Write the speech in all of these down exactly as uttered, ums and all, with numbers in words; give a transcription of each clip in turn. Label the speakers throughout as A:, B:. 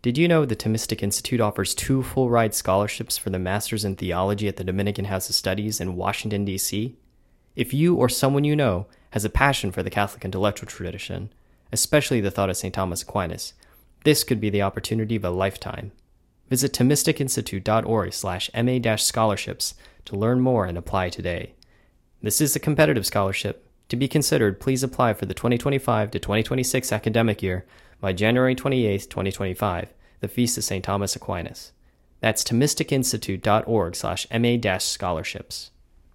A: Did you know the Thomistic Institute offers two full-ride scholarships for the Masters in Theology at the Dominican House of Studies in Washington, D C? If you or someone you know has a passion for the Catholic intellectual tradition, especially the thought of Saint Thomas Aquinas, this could be the opportunity of a lifetime. Visit Thomisticinstitute.org slash MA-scholarships to learn more and apply today. This is a competitive scholarship. To be considered, please apply for the twenty twenty-five to twenty twenty-six academic year by January twenty-eighth, twenty twenty-five, the Feast of Saint Thomas Aquinas. That's Thomisticinstitute.org slash MA-scholarships.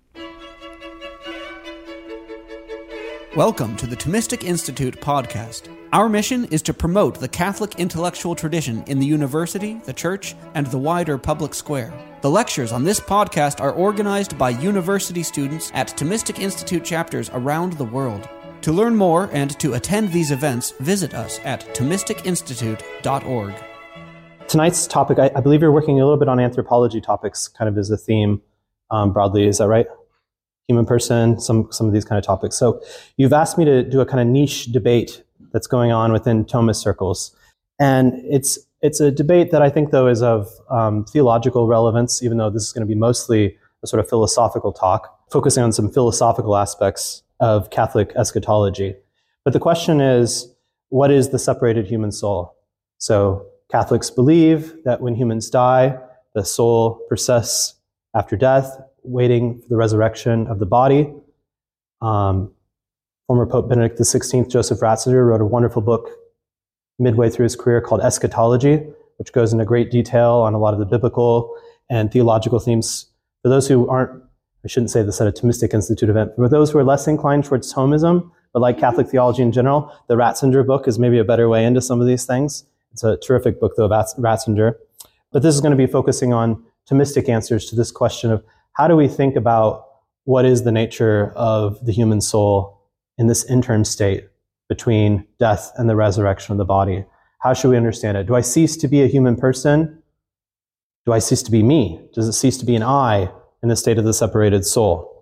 B: Welcome to the Thomistic Institute podcast. Our mission is to promote the Catholic intellectual tradition in the university, the church, and the wider public square. The lectures on this podcast are organized by university students at Thomistic Institute chapters around the world. To learn more and to attend these events, visit us at Thomistic Institute dot org.
C: Tonight's topic, I, I believe you're working a little bit on anthropology topics, kind of as a theme um, broadly. Is that right? Human person, some some of these kind of topics. So you've asked me to do a kind of niche debate that's going on within Thomist circles. And it's it's a debate that I think, though, is of um, theological relevance, even though this is going to be mostly a sort of philosophical talk, focusing on some philosophical aspects of Catholic eschatology. But the question is, what is the separated human soul? So Catholics believe that when humans die, the soul persists after death, waiting for the resurrection of the body. Um, former Pope Benedict the sixteenth, Joseph Ratzinger, wrote a wonderful book midway through his career called Eschatology, which goes into great detail on a lot of the biblical and theological themes. For those who aren't, I shouldn't say this at a Thomistic Institute event, for those who are less inclined towards Thomism, but like Catholic theology in general, the Ratzinger book is maybe a better way into some of these things. It's a terrific book, though, of Ratzinger. But this is going to be focusing on Thomistic answers to this question of how do we think about what is the nature of the human soul in this interim state between death and the resurrection of the body? How should we understand it? Do I cease to be a human person? Do I cease to be me? Does it cease to be an I in the state of the separated soul?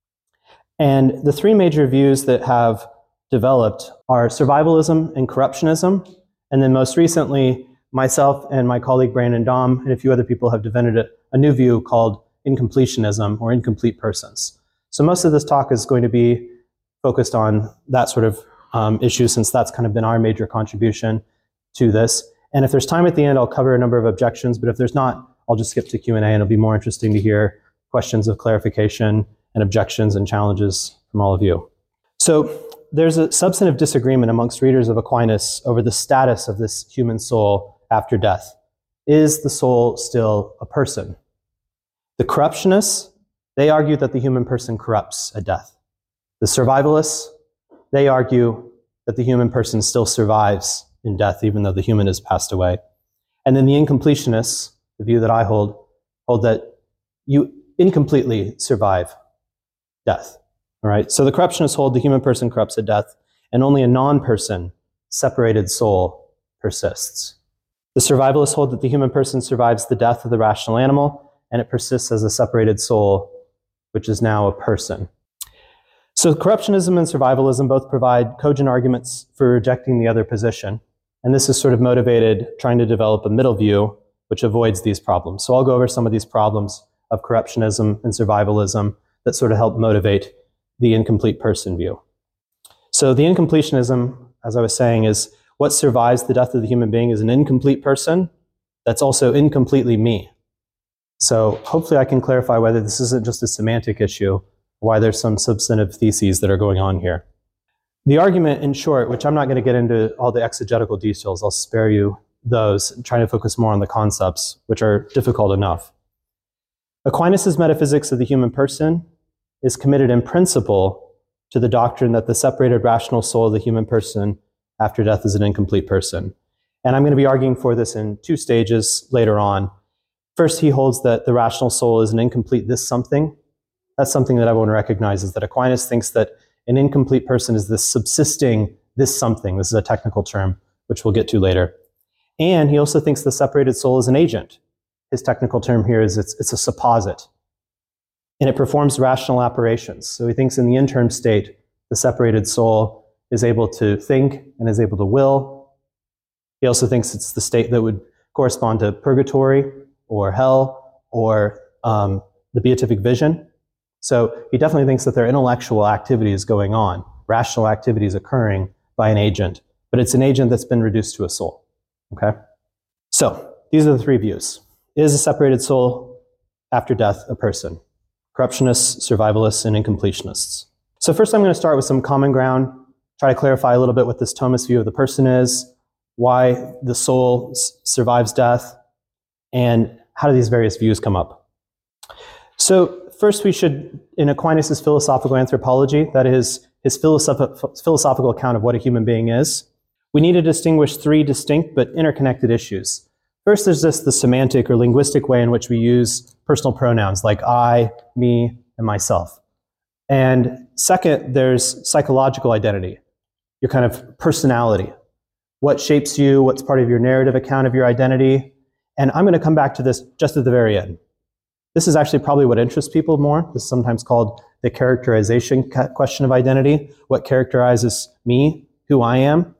C: And the three major views that have developed are survivalism and corruptionism. And then most recently, myself and my colleague Brandon Dahm and a few other people have developed a new view called incompletionism or incomplete persons. So most of this talk is going to be focused on that sort of um, issue, since that's kind of been our major contribution to this. And if there's time at the end, I'll cover a number of objections, but if there's not, I'll just skip to Q and A, and it'll be more interesting to hear questions of clarification and objections and challenges from all of you. So there's a substantive disagreement amongst readers of Aquinas over the status of this human soul after death. Is the soul still a person? The corruptionists, they argue that the human person corrupts at death. The survivalists, they argue that the human person still survives in death, even though the human has passed away. And then the incompletionists, the view that I hold, hold that you incompletely survive death. All right. So the corruptionists hold the human person corrupts at death, and only a non-person, separated soul persists. The survivalists hold that the human person survives the death of the rational animal, and it persists as a separated soul, which is now a person. So corruptionism and survivalism both provide cogent arguments for rejecting the other position. And this is sort of motivated trying to develop a middle view which avoids these problems. So I'll go over some of these problems of corruptionism and survivalism that sort of help motivate the incomplete person view. So the incompletionism, as I was saying, is what survives the death of the human being is an incomplete person that's also incompletely me. So hopefully I can clarify whether this isn't just a semantic issue, why there's some substantive theses that are going on here. The argument, in short, which I'm not going to get into all the exegetical details, I'll spare you those, trying to focus more on the concepts, which are difficult enough. Aquinas' metaphysics of the human person is committed in principle to the doctrine that the separated rational soul of the human person after death is an incomplete person. And I'm going to be arguing for this in two stages later on. First, he holds that the rational soul is an incomplete this something. That's something that everyone recognizes, that Aquinas thinks that an incomplete person is this subsisting this something. This is a technical term, which we'll get to later. And he also thinks the separated soul is an agent. His technical term here is it's, it's a supposit. And it performs rational operations. So he thinks in the interim state, the separated soul is able to think and is able to will He also thinks it's the state that would correspond to purgatory or hell or um, the beatific vision. So he definitely thinks that there are intellectual activities going on, rational activities occurring by an agent, but it's an agent that's been reduced to a soul. Okay? So these are the three views. Is a separated soul after death a person? Corruptionists, survivalists, and incompletionists. So first I'm going to start with some common ground, try to clarify a little bit what this Thomist view of the person is, why the soul s- survives death, and how do these various views come up. So first we should, in Aquinas' philosophical anthropology, that is his philosoph- philosophical account of what a human being is, we need to distinguish three distinct but interconnected issues. First, there's just the semantic or linguistic way in which we use personal pronouns like I, me, and myself. And second, there's psychological identity, your kind of personality. What shapes you, what's part of your narrative account of your identity. And I'm going to come back to this just at the very end. This is actually probably what interests people more. This is sometimes called the characterization question of identity. What characterizes me, who I am?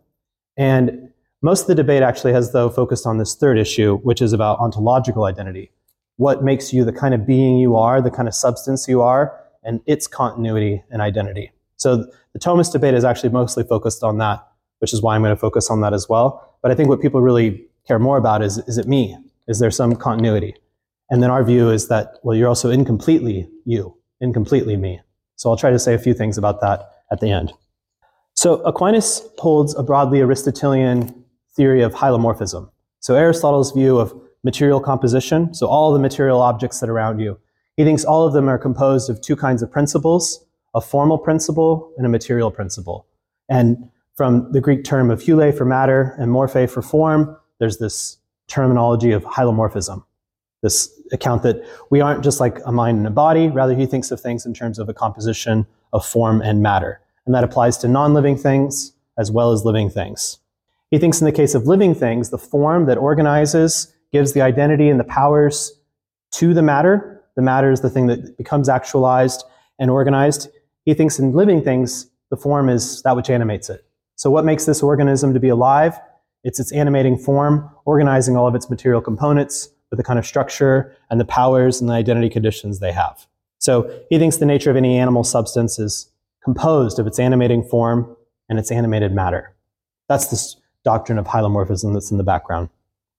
C: And most of the debate actually has, though, focused on this third issue, which is about ontological identity. What makes you the kind of being you are, the kind of substance you are, and its continuity and identity. So the Thomist debate is actually mostly focused on that, which is why I'm going to focus on that as well. But I think what people really care more about is, is it me? Is there some continuity? And then our view is that, well, you're also incompletely you, incompletely me. So I'll try to say a few things about that at the end. So Aquinas holds a broadly Aristotelian theory of hylomorphism. So Aristotle's view of material composition, so all the material objects that are around you, he thinks all of them are composed of two kinds of principles, a formal principle and a material principle. And from the Greek term of hule for matter and morphe for form, there's this terminology of hylomorphism, this account that we aren't just like a mind and a body, rather he thinks of things in terms of a composition of form and matter. And that applies to non-living things as well as living things. He thinks in the case of living things, the form that organizes gives the identity and the powers to the matter. The matter is the thing that becomes actualized and organized. He thinks in living things, the form is that which animates it. So what makes this organism to be alive? It's its animating form, organizing all of its material components with the kind of structure and the powers and the identity conditions they have. So he thinks the nature of any animal substance is composed of its animating form and its animated matter. That's this doctrine of hylomorphism that's in the background.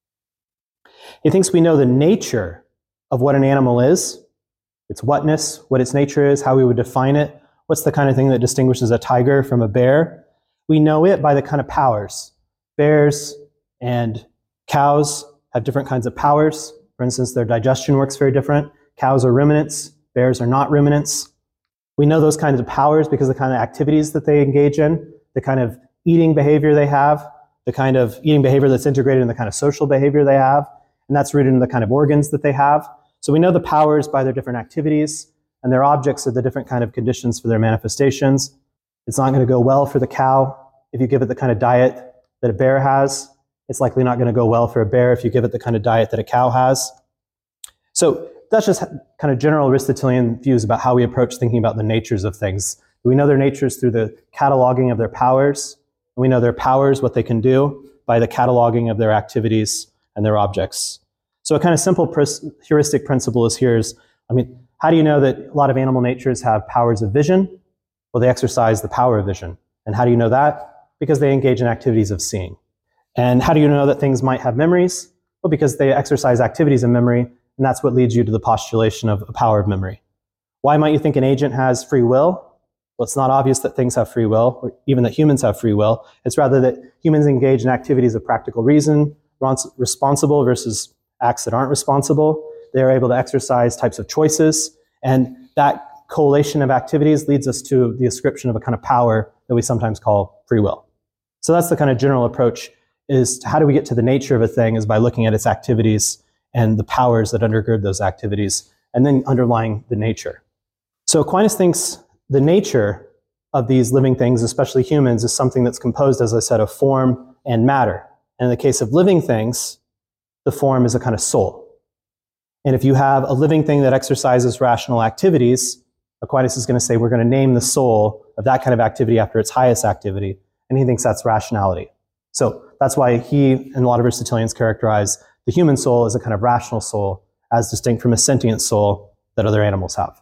C: He thinks we know the nature of what an animal is, its whatness, what its nature is, how we would define it, what's the kind of thing that distinguishes a tiger from a bear. We know it by the kind of powers. Bears and cows have different kinds of powers. For instance, their digestion works very different. Cows are ruminants, bears are not ruminants. We know those kinds of powers because of the kind of activities that they engage in, the kind of eating behavior they have, the kind of eating behavior that's integrated in the kind of social behavior they have, and that's rooted in the kind of organs that they have. So we know the powers by their different activities, and their objects are the different kind of conditions for their manifestations. It's not going to go well for the cow if you give it the kind of diet that a bear has. It's likely not going to go well for a bear if you give it the kind of diet that a cow has. So that's just kind of general Aristotelian views about how we approach thinking about the natures of things. We know their natures through the cataloging of their powers. We know their powers, what they can do, by the cataloging of their activities and their objects. So a kind of simple heuristic principle is here is, I mean, how do you know that a lot of animal natures have powers of vision? Well, they exercise the power of vision. And how do you know that? Because they engage in activities of seeing. And how do you know that things might have memories? Well, because they exercise activities of memory, and that's what leads you to the postulation of a power of memory. Why might you think an agent has free will? Well, it's not obvious that things have free will, or even that humans have free will. It's rather that humans engage in activities of practical reason, responsible versus acts that aren't responsible. They're able to exercise types of choices, and that collation of activities leads us to the ascription of a kind of power that we sometimes call free will. So that's the kind of general approach, is how do we get to the nature of a thing is by looking at its activities and the powers that undergird those activities, and then underlying the nature. So Aquinas thinks the nature of these living things, especially humans, is something that's composed, as I said, of form and matter. And in the case of living things, the form is a kind of soul. And if you have a living thing that exercises rational activities, Aquinas is going to say we're going to name the soul of that kind of activity after its highest activity, and he thinks that's rationality. So that's why he and a lot of Aristotelians characterize the human soul as a kind of rational soul, as distinct from a sentient soul that other animals have.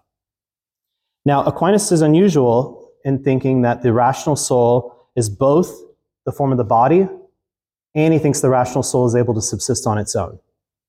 C: Now, Aquinas is unusual in thinking that the rational soul is both the form of the body, and he thinks the rational soul is able to subsist on its own.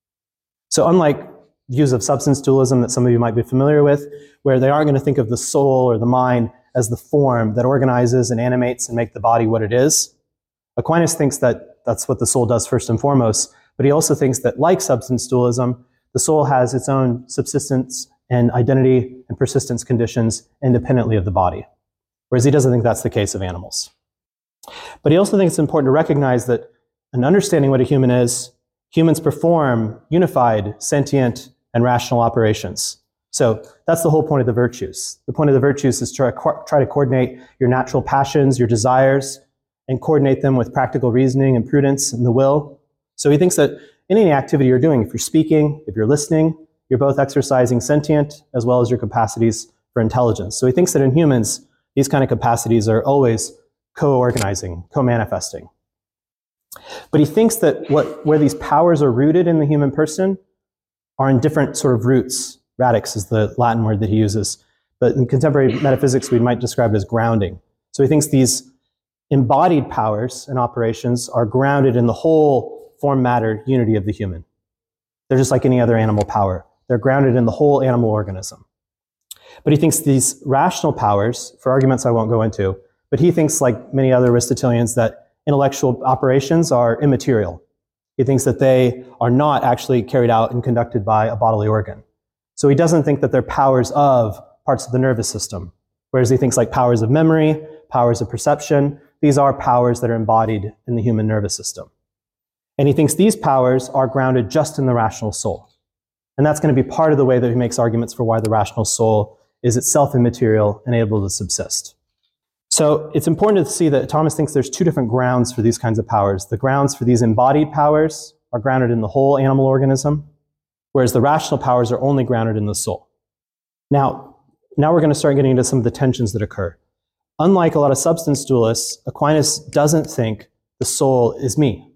C: So unlike views of substance dualism that some of you might be familiar with, where they aren't going to think of the soul or the mind as the form that organizes and animates and makes the body what it is, Aquinas thinks that that's what the soul does first and foremost, but he also thinks that, like substance dualism, the soul has its own subsistence and identity and persistence conditions independently of the body, whereas he doesn't think that's the case of animals. But he also thinks it's important to recognize that in understanding what a human is, humans perform unified, sentient, and rational operations. So that's the whole point of the virtues. The point of the virtues is to try, try to coordinate your natural passions, your desires, and coordinate them with practical reasoning and prudence and the will. So he thinks that in any activity you're doing, if you're speaking, if you're listening, you're both exercising sentient as well as your capacities for intelligence. So he thinks that in humans, these kind of capacities are always co-organizing, co-manifesting. But he thinks that what, where these powers are rooted in the human person are in different sort of roots. Radix is the Latin word that he uses. But in contemporary metaphysics, we might describe it as grounding. So he thinks these embodied powers and operations are grounded in the whole form-matter unity of the human. They're just like any other animal power. They're grounded in the whole animal organism. But he thinks these rational powers, for arguments I won't go into, but he thinks, like many other Aristotelians, that intellectual operations are immaterial. He thinks that they are not actually carried out and conducted by a bodily organ. So he doesn't think that they're powers of parts of the nervous system, whereas he thinks like powers of memory, powers of perception, these are powers that are embodied in the human nervous system. And he thinks these powers are grounded just in the rational soul. And that's going to be part of the way that he makes arguments for why the rational soul is itself immaterial and able to subsist. So it's important to see that Thomas thinks there's two different grounds for these kinds of powers. The grounds for these embodied powers are grounded in the whole animal organism, whereas the rational powers are only grounded in the soul. Now, now we're going to start getting into some of the tensions that occur. Unlike a lot of substance dualists, Aquinas doesn't think the soul is me.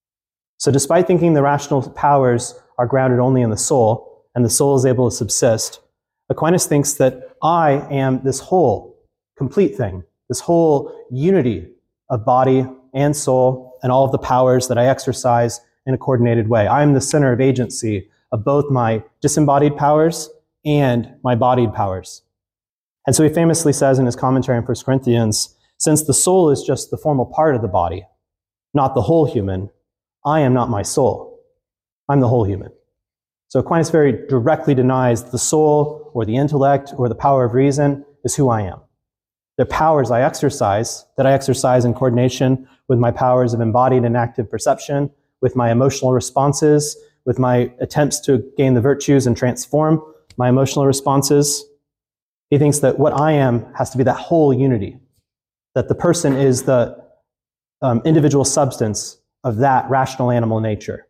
C: So despite thinking the rational powers are grounded only in the soul, and the soul is able to subsist, Aquinas thinks that I am this whole, complete thing, this whole unity of body and soul and all of the powers that I exercise in a coordinated way. I am the center of agency of both my disembodied powers and my bodied powers. And so he famously says in his commentary on First Corinthians, since the soul is just the formal part of the body, not the whole human, I am not my soul. I'm the whole human. So Aquinas very directly denies the soul or the intellect or the power of reason is who I am. They're powers I exercise, that I exercise in coordination with my powers of embodied and active perception, with my emotional responses, with my attempts to gain the virtues and transform my emotional responses. He thinks that what I am has to be that whole unity, that the person is the um, individual substance of that rational animal nature.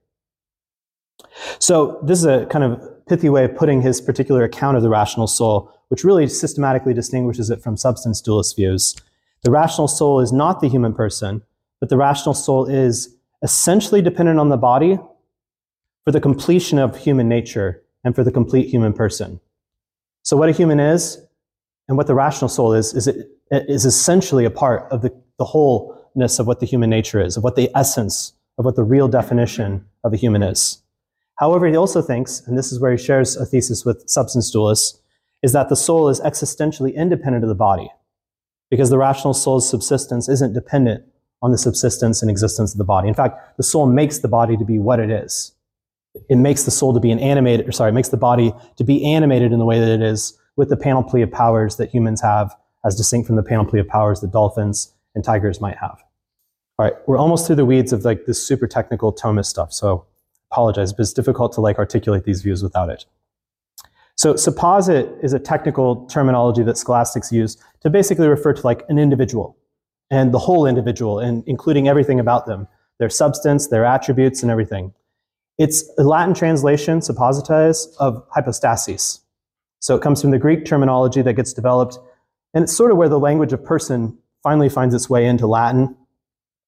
C: So this is a kind of pithy way of putting his particular account of the rational soul, which really systematically distinguishes it from substance dualist views. The rational soul is not the human person, but the rational soul is essentially dependent on the body for the completion of human nature and for the complete human person. So what a human is and what the rational soul is, is it is essentially a part of the, the wholeness of what the human nature is, of what the essence, of what the real definition of a human is. However, he also thinks, and this is where he shares a thesis with substance dualists, is that the soul is existentially independent of the body, because the rational soul's subsistence isn't dependent on the subsistence and existence of the body. In fact, the soul makes the body to be what it is. It makes the soul to be an animated, or sorry, it makes the body to be animated in the way that it is with the panoply of powers that humans have, as distinct from the panoply of powers that dolphins and tigers might have. All right, we're almost through the weeds of like this super technical Thomist stuff, so apologize, but it's difficult to like articulate these views without it. So supposit is a technical terminology that scholastics use to basically refer to like an individual and the whole individual, and including everything about them, their substance, their attributes, and everything. It's a Latin translation, suppositize, of hypostasis. So it comes from the Greek terminology that gets developed, and it's sort of where the language of person finally finds its way into Latin.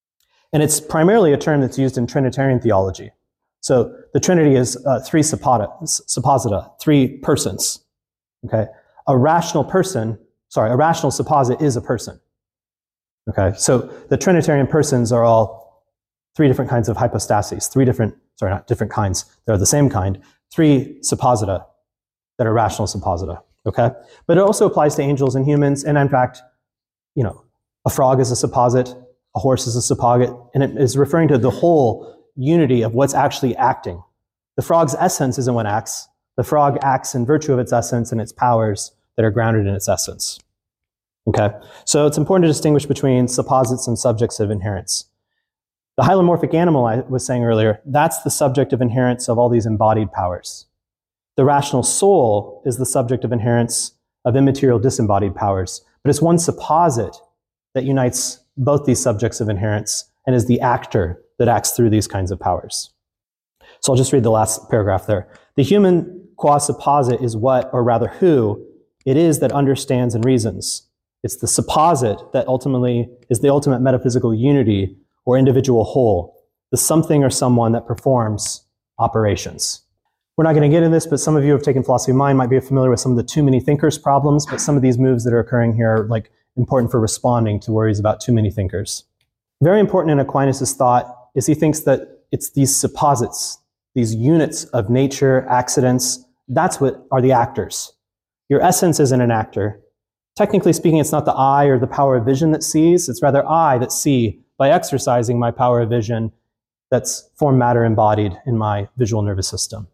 C: And it's primarily a term that's used in Trinitarian theology. So the Trinity is uh, three supposita, supposita, three persons. Okay, a rational person, sorry, a rational supposit is a person. Okay, so the Trinitarian persons are all three different kinds of hypostases, three different, sorry, not different kinds, they're the same kind, three supposita that are rational supposita. Okay, but it also applies to angels and humans, and in fact, you know, a frog is a supposit, a horse is a supposit, and it is referring to the whole unity of what's actually acting. The frog's essence isn't what acts. The frog acts in virtue of its essence and its powers that are grounded in its essence. Okay, so it's important to distinguish between supposits and subjects of inherence. The hylomorphic animal I was saying earlier, that's the subject of inherence of all these embodied powers. The rational soul is the subject of inherence of immaterial disembodied powers, but it's one supposit that unites both these subjects of inherence and is the actor that acts through these kinds of powers. So I'll just read the last paragraph there. The human qua supposit is what, or rather who, it is that understands and reasons. It's the supposit that ultimately is the ultimate metaphysical unity or individual whole, the something or someone that performs operations. We're not going to get into this, but some of you who have taken philosophy of mind might be familiar with some of the too many thinkers problems, but some of these moves that are occurring here are like important for responding to worries about too many thinkers. Very important in Aquinas' thought is he thinks that it's these supposits, these units of nature, accidents, that's what are the actors. Your essence isn't an actor. Technically speaking, it's not the eye or the power of vision that sees, it's rather I that see by exercising my power of vision that's form matter embodied in my visual nervous system.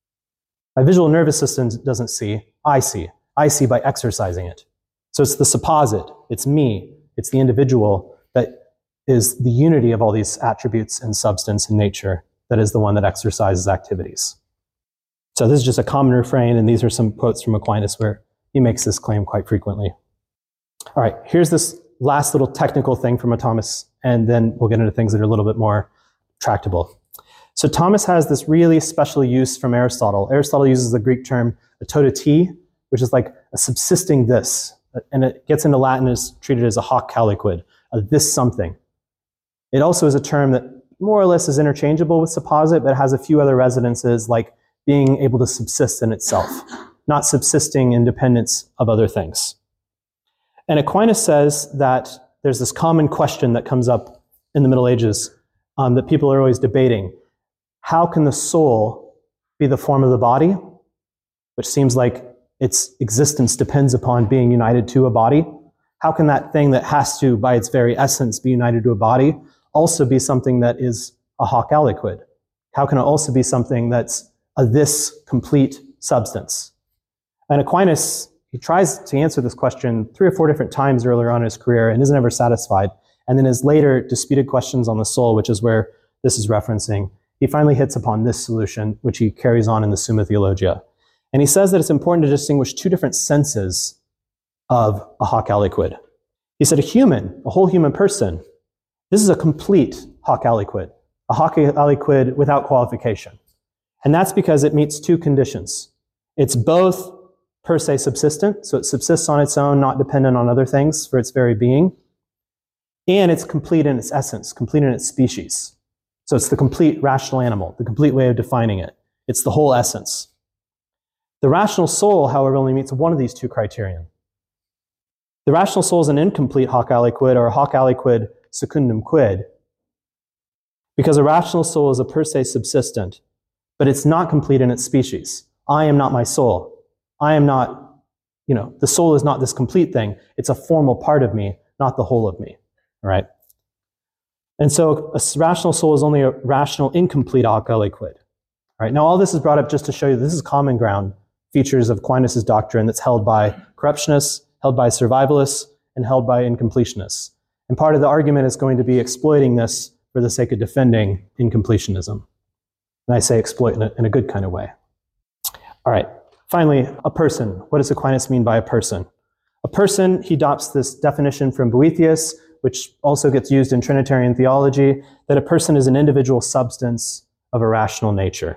C: My visual nervous system doesn't see, I see. I see by exercising it. So it's the supposit, it's me, it's the individual that is the unity of all these attributes and substance and nature that is the one that exercises activities. So this is just a common refrain, and these are some quotes from Aquinas where he makes this claim quite frequently. All right, here's this last little technical thing from a Thomas, and then we'll get into things that are a little bit more tractable. So Thomas has this really special use from Aristotle. Aristotle uses the Greek term a tota ti, which is like a subsisting this, and it gets into Latin and is treated as a hoc aliquid, a this something. It also is a term that more or less is interchangeable with supposit, but has a few other resonances like being able to subsist in itself, not subsisting in dependence of other things. And Aquinas says that there's this common question that comes up in the Middle Ages um, that people are always debating. How can the soul be the form of the body, which seems like its existence depends upon being united to a body? How can that thing that has to, by its very essence, be united to a body also be something that is a hoc aliquid? How can it also be something that's a this complete substance? And Aquinas, he tries to answer this question three or four different times earlier on in his career and isn't ever satisfied. And then his later disputed questions on the soul, which is where this is referencing, he finally hits upon this solution, which he carries on in the Summa Theologia. And he says that it's important to distinguish two different senses of a hoc aliquid. He said a human, a whole human person, this is a complete hoc aliquid, a hoc aliquid without qualification. And that's because it meets two conditions. It's both per se subsistent, so it subsists on its own, not dependent on other things for its very being, and it's complete in its essence, complete in its species. So it's the complete rational animal, the complete way of defining it. It's the whole essence. The rational soul, however, only meets one of these two criterion. The rational soul is an incomplete hoc aliquid, or a hoc aliquid secundum quid, because a rational soul is a per se subsistent, but it's not complete in its species. I am not my soul. I am not, you know, the soul is not this complete thing. It's a formal part of me, not the whole of me, all right? And so a rational soul is only a rational incomplete hoc aliquid. All right, now all this is brought up just to show you this is common ground features of Aquinas' doctrine that's held by corruptionists, held by survivalists, and held by incompletionists. And part of the argument is going to be exploiting this for the sake of defending incompletionism. And I say exploit in a, in a good kind of way. All right, finally, a person. What does Aquinas mean by a person? A person, he adopts this definition from Boethius, which also gets used in Trinitarian theology, that a person is an individual substance of a rational nature.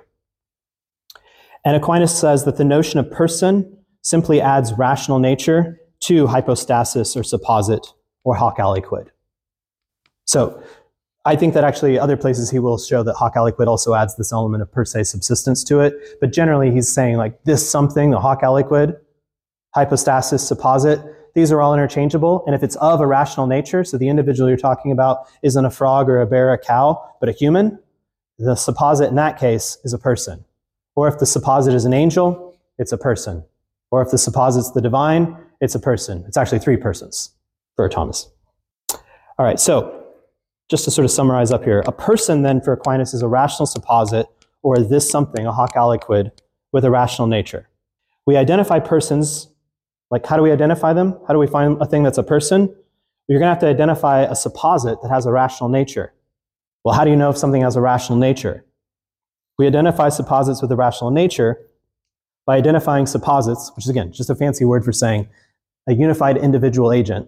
C: And Aquinas says that the notion of person simply adds rational nature to hypostasis or supposit or hoc aliquid. So I think that actually other places he will show that hoc aliquid also adds this element of per se subsistence to it. But generally he's saying like this something, the hoc aliquid, hypostasis, supposit, these are all interchangeable. And if it's of a rational nature, so the individual you're talking about isn't a frog or a bear, or a cow, but a human, the supposit in that case is a person. Or if the supposit is an angel, it's a person. Or if the supposit's the divine, it's a person. It's actually three persons for Thomas. All right, so just to sort of summarize up here, a person then for Aquinas is a rational supposit, or this something, a hoc aliquid, with a rational nature. We identify persons, like how do we identify them? How do we find a thing that's a person? You're going to have to identify a supposit that has a rational nature. Well, how do you know if something has a rational nature? We identify supposits with a rational nature by identifying supposits, which is again just a fancy word for saying a unified individual agent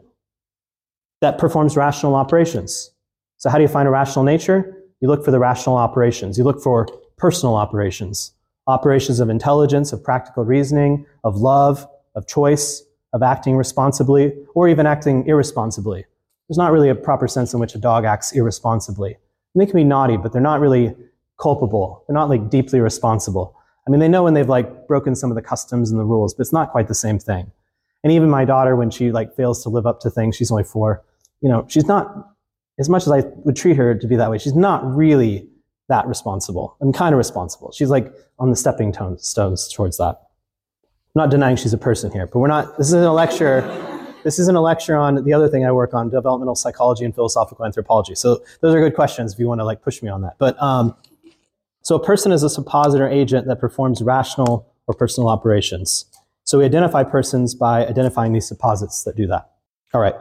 C: that performs rational operations. So how do you find a rational nature? You look for the rational operations. You look for personal operations, operations of intelligence, of practical reasoning, of love, of choice, of acting responsibly, or even acting irresponsibly. There's not really a proper sense in which a dog acts irresponsibly. And they can be naughty, but they're not really culpable. They're not like deeply responsible. I mean, they know when they've like broken some of the customs and the rules, but it's not quite the same thing. And even my daughter, when she like fails to live up to things, she's only four, you know, she's not, as much as I would treat her to be that way, she's not really that responsible. I'm kind of responsible. She's like on the stepping stones towards that. I'm not denying she's a person here, but we're not, this isn't a lecture. This isn't a lecture on the other thing I work on, developmental psychology and philosophical anthropology. So those are good questions if you want to like push me on that. But um, so a person is a supposit or agent that performs rational or personal operations. So we identify persons by identifying these supposits that do that. All right.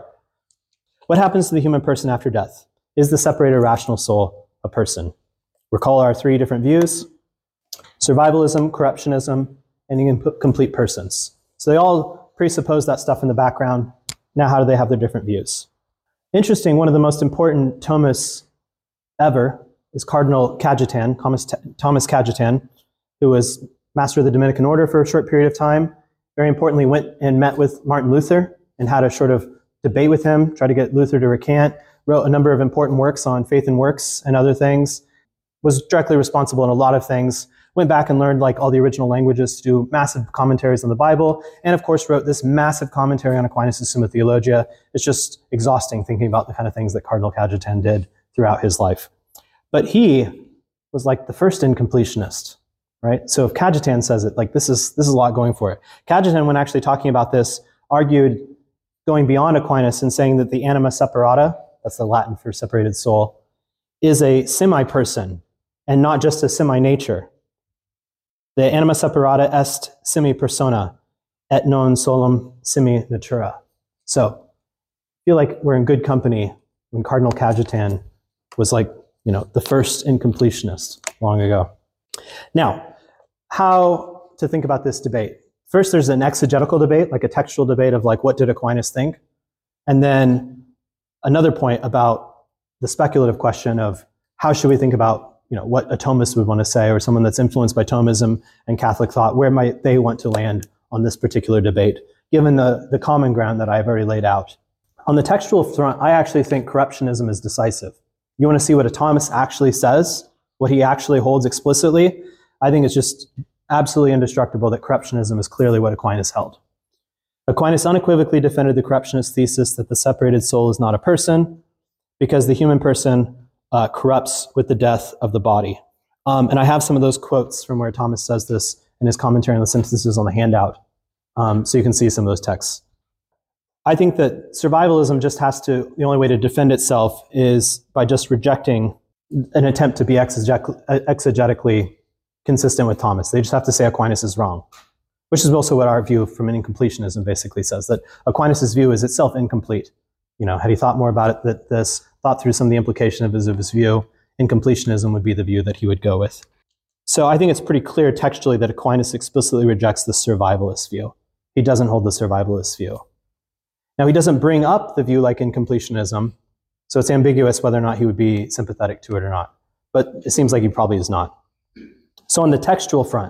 C: What happens to the human person after death? Is the separated rational soul a person? Recall our three different views: survivalism, corruptionism, and incomplete persons. So they all presuppose that stuff in the background. Now how do they have their different views? Interesting, one of the most important Thomists ever is Cardinal Cajetan, Thomas, Thomas Cajetan, who was master of the Dominican order for a short period of time. Very importantly, went and met with Martin Luther and had a sort of debate with him, tried to get Luther to recant, wrote a number of important works on faith and works and other things, was directly responsible in a lot of things, went back and learned like all the original languages to do massive commentaries on the Bible, and of course wrote this massive commentary on Aquinas' Summa Theologia. It's just exhausting thinking about the kind of things that Cardinal Cajetan did throughout his life. But he was like the first incompletionist, right? So if Cajetan says it, like this is this is a lot going for it. Cajetan, when actually talking about this, argued going beyond Aquinas and saying that the anima separata, that's the Latin for separated soul, is a semi-person and not just a semi-nature. The anima separata est semi-persona et non solum semi-natura. So I feel like we're in good company when Cardinal Cajetan was like, you know, the first incompletionist long ago. Now, how to think about this debate? First, there's an exegetical debate, like a textual debate of like, what did Aquinas think? And then another point about the speculative question of how should we think about, you know, what a Thomist would want to say, or someone that's influenced by Thomism and Catholic thought, where might they want to land on this particular debate, given the, the common ground that I've already laid out. On the textual front, I actually think corruptionism is decisive. You want to see what a Thomist actually says, what he actually holds explicitly? I think it's just absolutely indestructible that corruptionism is clearly what Aquinas held. Aquinas unequivocally defended the corruptionist thesis that the separated soul is not a person, because the human person uh, corrupts with the death of the body. Um, and I have some of those quotes from where Thomas says this in his commentary on the Synthesis on the handout, um, so you can see some of those texts. I think that survivalism just has to, the only way to defend itself is by just rejecting an attempt to be exegetically consistent with Thomas. They just have to say Aquinas is wrong, which is also what our view from an incompletionism basically says, that Aquinas' view is itself incomplete. You know, had he thought more about it, that this, thought through some of the implication of his, of his view, incompletionism would be the view that he would go with. So I think it's pretty clear textually that Aquinas explicitly rejects the survivalist view. He doesn't hold the survivalist view. Now, he doesn't bring up the view like incompletionism, so it's ambiguous whether or not he would be sympathetic to it or not. But it seems like he probably is not. So on the textual front,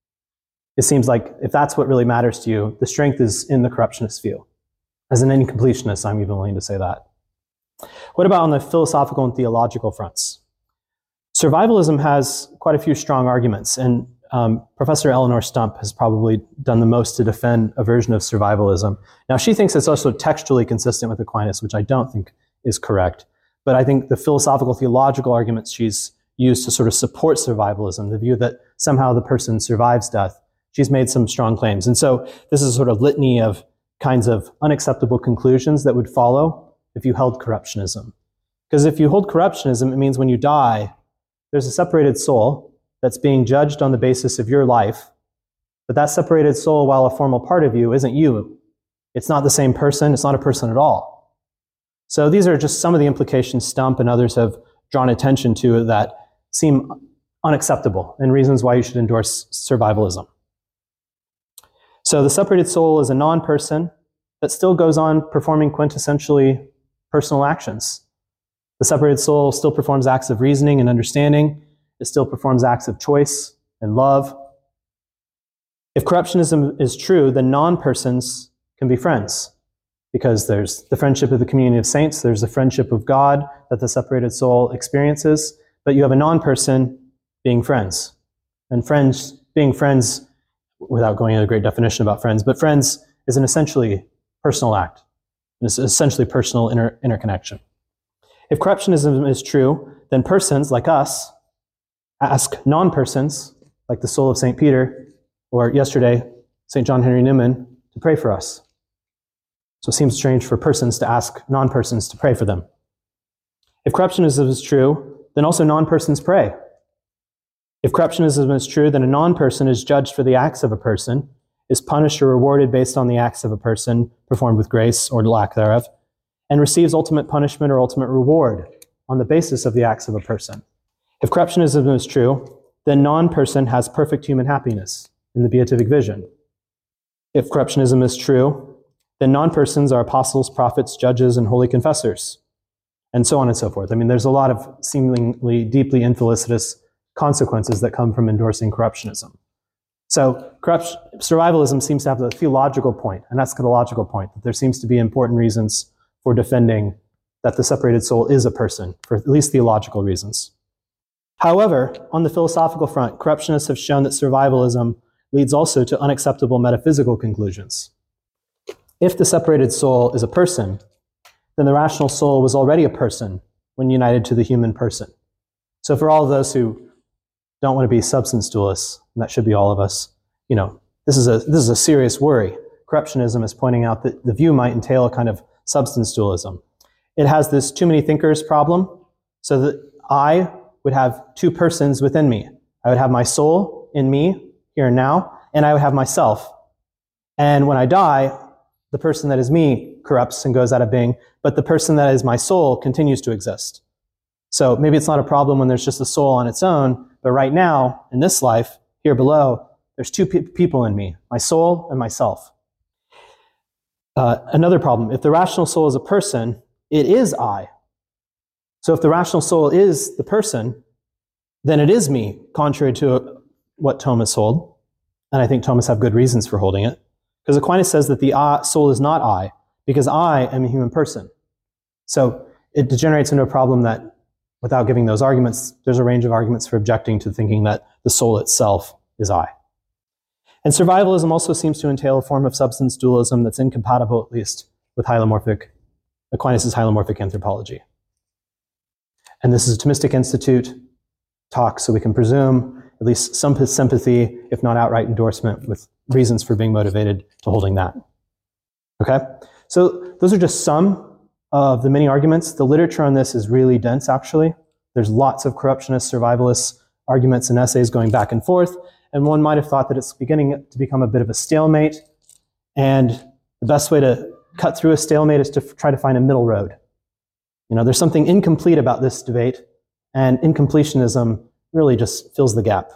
C: it seems like if that's what really matters to you, the strength is in the corruptionist view. As an incompletionist, I'm even willing to say that. What about on the philosophical and theological fronts? Survivalism has quite a few strong arguments, and um, Professor Eleanor Stump has probably done the most to defend a version of survivalism. Now, she thinks it's also textually consistent with Aquinas, which I don't think is correct. But I think the philosophical, theological arguments she's used to sort of support survivalism, the view that somehow the person survives death, she's made some strong claims. And so this is a sort of litany of kinds of unacceptable conclusions that would follow if you held corruptionism. Because if you hold corruptionism, it means when you die, there's a separated soul that's being judged on the basis of your life, but that separated soul, while a formal part of you, isn't you. It's not the same person. It's not a person at all. So these are just some of the implications Stump and others have drawn attention to that seem unacceptable and reasons why you should endorse survivalism. So the separated soul is a non-person that still goes on performing quintessentially personal actions. The separated soul still performs acts of reasoning and understanding. It still performs acts of choice and love. If corruptionism is true, then non-persons can be friends, because there's the friendship of the community of saints, there's the friendship of God that the separated soul experiences, but you have a non-person being friends. And friends, being friends, without going into a great definition about friends, but friends is an essentially personal act. It's essentially personal inter- interconnection. If corruptionism is true, then persons like us ask non-persons, like the soul of Saint Peter, or yesterday, Saint John Henry Newman, to pray for us. So it seems strange for persons to ask non-persons to pray for them. If corruptionism is true, then also non-persons pray. If corruptionism is true, then a non-person is judged for the acts of a person, is punished or rewarded based on the acts of a person performed with grace or lack thereof, and receives ultimate punishment or ultimate reward on the basis of the acts of a person. If corruptionism is true, then non-person has perfect human happiness in the beatific vision. If corruptionism is true, then non-persons are apostles, prophets, judges, and holy confessors, and so on and so forth. I mean, there's a lot of seemingly deeply infelicitous consequences that come from endorsing corruptionism. So corrupt, survivalism seems to have a theological point, an eschatological point, that there seems to be important reasons for defending that the separated soul is a person, for at least theological reasons. However, on the philosophical front, corruptionists have shown that survivalism leads also to unacceptable metaphysical conclusions. If the separated soul is a person, then the rational soul was already a person when united to the human person. So for all of those who don't want to be substance dualists, and that should be all of us, you know, this is a this is a serious worry. Corruptionism is pointing out that the view might entail a kind of substance dualism. It has this too many thinkers problem, so that I would have two persons within me. I would have my soul in me, here and now, and I would have myself. And when I die, the person that is me corrupts and goes out of being, but the person that is my soul continues to exist. So maybe it's not a problem when there's just a soul on its own, but right now, in this life, here below, there's two pe- people in me, my soul and myself. Uh, another problem, if the rational soul is a person, it is I. So if the rational soul is the person, then it is me, contrary to what Thomas hold. And I think Thomas have good reasons for holding it. Because Aquinas says that the I, soul is not I, because I am a human person. So it degenerates into a problem that, without giving those arguments, there's a range of arguments for objecting to thinking that the soul itself is I. And survivalism also seems to entail a form of substance dualism that's incompatible, at least, with hylomorphic, Aquinas' hylomorphic anthropology. And this is a Thomistic Institute talk, so we can presume at least some sympathy, if not outright endorsement, with reasons for being motivated to holding that. Okay? So those are just some of the many arguments. The literature on this is really dense, actually. There's lots of corruptionist, survivalist arguments and essays going back and forth, and one might have thought that it's beginning to become a bit of a stalemate, and the best way to cut through a stalemate is to f- try to find a middle road. You know, there's something incomplete about this debate, and incompletionism really just fills the gap.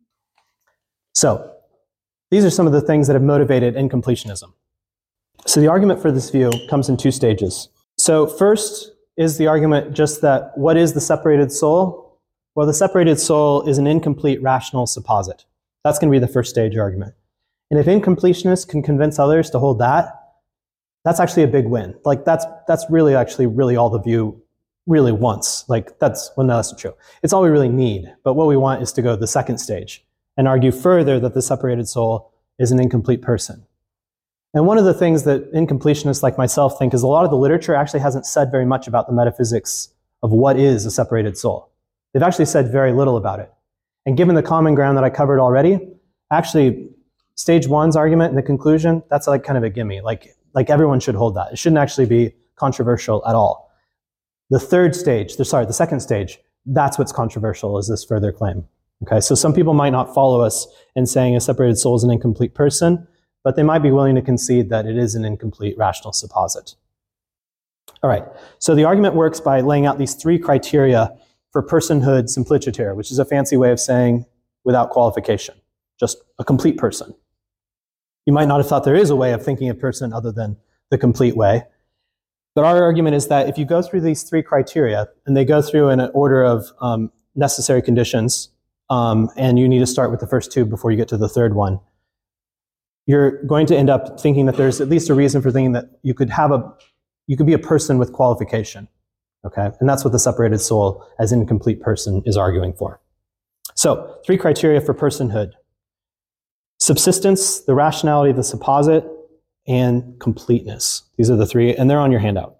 C: So, these are some of the things that have motivated incompletionism. So the argument for this view comes in two stages. So first is the argument just that what is the separated soul? Well, the separated soul is an incomplete rational supposit. That's going to be the first stage argument. And if incompletionists can convince others to hold that, that's actually a big win. Like that's that's really actually really all the view really wants. Like that's, well, no, that's not true. It's all we really need. But what we want is to go to the second stage and argue further that the separated soul is an incomplete person. And one of the things that incompletionists like myself think is a lot of the literature actually hasn't said very much about the metaphysics of what is a separated soul. They've actually said very little about it. And given the common ground that I covered already, actually stage one's argument and the conclusion, that's like kind of a gimme. Like, like everyone should hold that. It shouldn't actually be controversial at all. The third stage, the, sorry, the second stage, that's what's controversial, is this further claim. Okay, so some people might not follow us in saying a separated soul is an incomplete person, but they might be willing to concede that it is an incomplete rational supposit. All right, so the argument works by laying out these three criteria for personhood simpliciter, which is a fancy way of saying without qualification, just a complete person. You might not have thought there is a way of thinking of person other than the complete way. But our argument is that if you go through these three criteria, and they go through in an order of um, necessary conditions, um, and you need to start with the first two before you get to the third one, you're going to end up thinking that there's at least a reason for thinking that you could have a, you could be a person with qualification, okay? And that's what the separated soul as incomplete person is arguing for. So, three criteria for personhood: subsistence, the rationality of the supposit, and completeness. These are the three, and they're on your handout.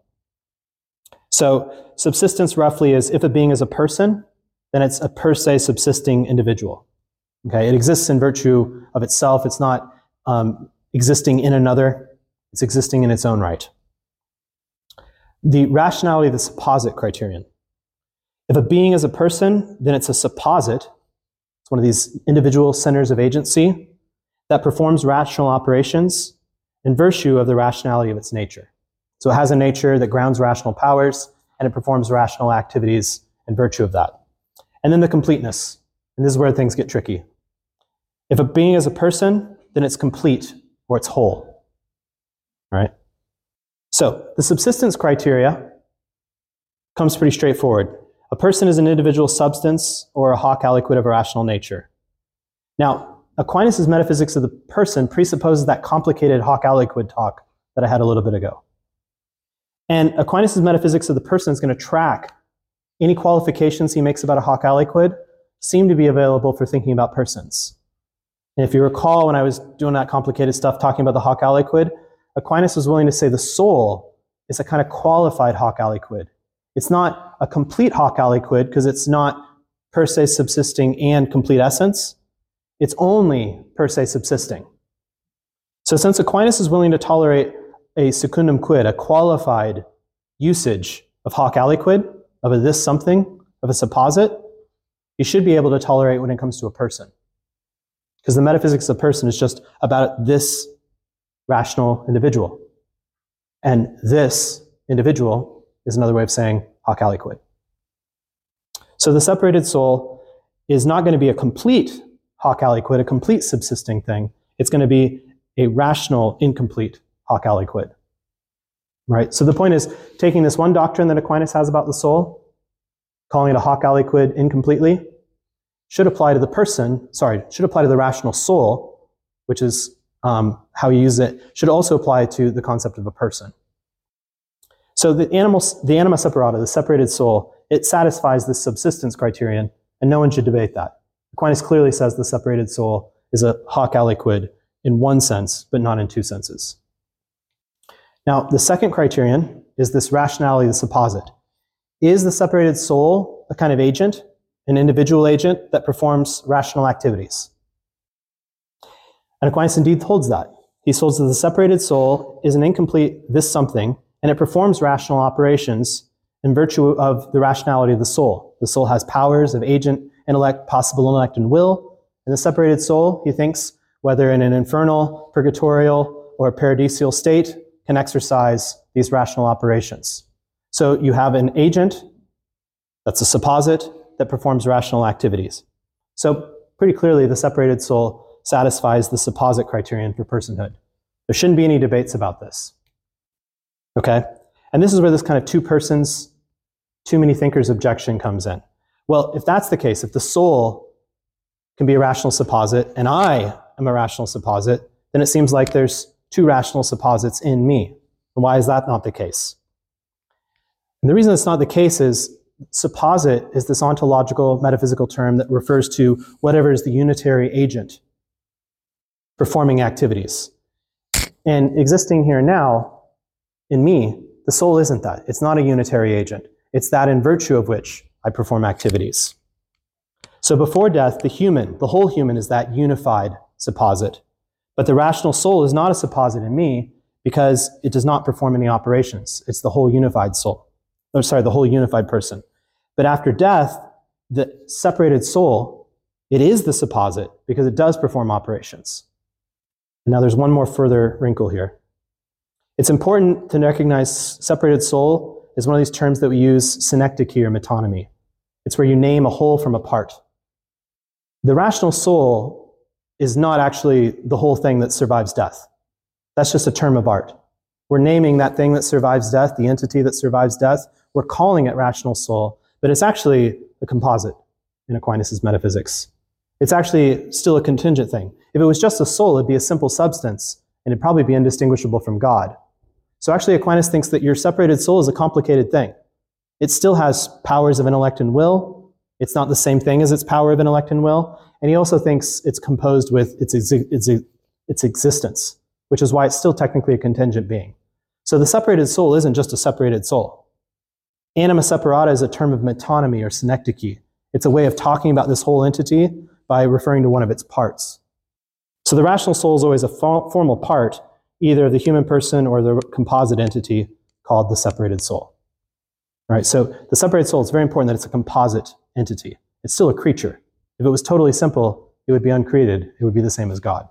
C: So, subsistence roughly is if a being is a person, then it's a per se subsisting individual. Okay, it exists in virtue of itself. It's not um, existing in another. It's existing in its own right. The rationality of the supposit criterion. If a being is a person, then it's a supposit. It's one of these individual centers of agency that performs rational operations in virtue of the rationality of its nature. So it has a nature that grounds rational powers, and it performs rational activities in virtue of that. And then the completeness, and this is where things get tricky. If a being is a person, then it's complete, or it's whole. All right? So the subsistence criteria comes pretty straightforward. A person is an individual substance or a hoc aliquid of a rational nature. Now, Aquinas' metaphysics of the person presupposes that complicated hoc aliquid talk that I had a little bit ago. And Aquinas' metaphysics of the person is going to track any qualifications he makes about a hoc aliquid seem to be available for thinking about persons. And if you recall, when I was doing that complicated stuff talking about the hoc aliquid, Aquinas was willing to say the soul is a kind of qualified hoc aliquid. It's not a complete hoc aliquid because it's not per se subsisting and complete essence. It's only per se subsisting. So since Aquinas is willing to tolerate a secundum quid, a qualified usage of hoc aliquid, of a this something, of a supposit, he should be able to tolerate when it comes to a person. Because the metaphysics of person is just about this rational individual. And this individual is another way of saying hoc aliquid. So the separated soul is not going to be a complete hoc aliquid, a complete subsisting thing. It's going to be a rational, incomplete hoc aliquid. Right? So the point is, taking this one doctrine that Aquinas has about the soul, calling it a hoc aliquid incompletely, should apply to the person, sorry, should apply to the rational soul, which is um, how you use it, should also apply to the concept of a person. So the, animal, the anima separata, the separated soul, it satisfies this subsistence criterion, and no one should debate that. Aquinas clearly says the separated soul is a hoc aliquid in one sense, but not in two senses. Now, the second criterion is this rationality of the supposit. Is the separated soul a kind of agent, an individual agent that performs rational activities? And Aquinas indeed holds that. He holds that the separated soul is an incomplete this something, and it performs rational operations in virtue of the rationality of the soul. The soul has powers of agent, intellect, possible intellect, and will. And the separated soul, he thinks, whether in an infernal, purgatorial, or paradisial state, can exercise these rational operations. So you have an agent, that's a supposit, that performs rational activities. So pretty clearly, the separated soul satisfies the supposit criterion for personhood. There shouldn't be any debates about this. Okay? And this is where this kind of two persons, too many thinkers objection comes in. Well, if that's the case, if the soul can be a rational supposit and I am a rational supposit, then it seems like there's two rational supposits in me. And why is that not the case? And the reason it's not the case is supposit is this ontological metaphysical term that refers to whatever is the unitary agent performing activities. And existing here now, in me, the soul isn't that. It's not a unitary agent. It's that in virtue of which I perform activities. So before death, the human, the whole human, is that unified supposit. But the rational soul is not a supposit in me because it does not perform any operations. It's the whole unified soul. Oh, sorry, the whole unified person. But after death, the separated soul, it is the supposit because it does perform operations. And now there's one more further wrinkle here. It's important to recognize separated soul is one of these terms that we use synecdoche or metonymy. It's where you name a whole from a part. The rational soul is not actually the whole thing that survives death. That's just a term of art. We're naming that thing that survives death, the entity that survives death. We're calling it rational soul, but it's actually a composite in Aquinas' metaphysics. It's actually still a contingent thing. If it was just a soul, it'd be a simple substance, and it'd probably be indistinguishable from God. So actually, Aquinas thinks that your separated soul is a complicated thing. It still has powers of intellect and will. It's not the same thing as its power of intellect and will. And he also thinks it's composed with its, its, its existence, which is why it's still technically a contingent being. So the separated soul isn't just a separated soul. Anima separata is a term of metonymy or synecdoche. It's a way of talking about this whole entity by referring to one of its parts. So the rational soul is always a formal part, either the human person or the composite entity called the separated soul. All right, so the separated soul, it's very important that it's a composite entity. It's still a creature. If it was totally simple, it would be uncreated. It would be the same as God.